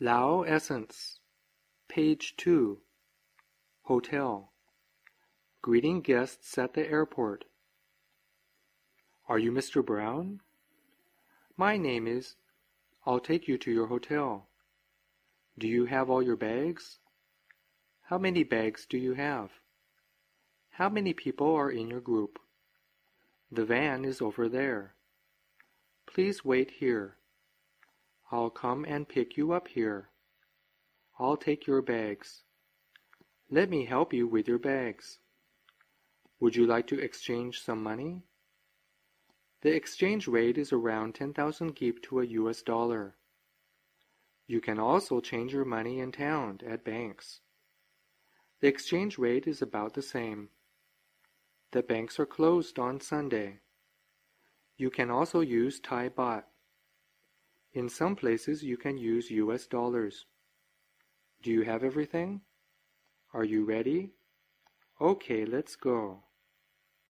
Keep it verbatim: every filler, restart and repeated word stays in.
Lao Essence, Page two, Hotel. Greeting guests at the airport. Are you Mister Brown? My name is. I'll take you to your hotel. Do you have all your bags? How many bags do you have? How many people are in your group? The van is over there. Please wait here. I'll come and pick you up here. I'll take your bags. Let me help you with your bags. Would you like to exchange some money? The exchange rate is around ten thousand gip to a U S dollar. You can also change your money in town at banks. The exchange rate is about the same. The banks are closed on Sunday. You can also use Thai baht. In some places you can use U S dollars. Do you have everything? Are you ready? Okay, let's go.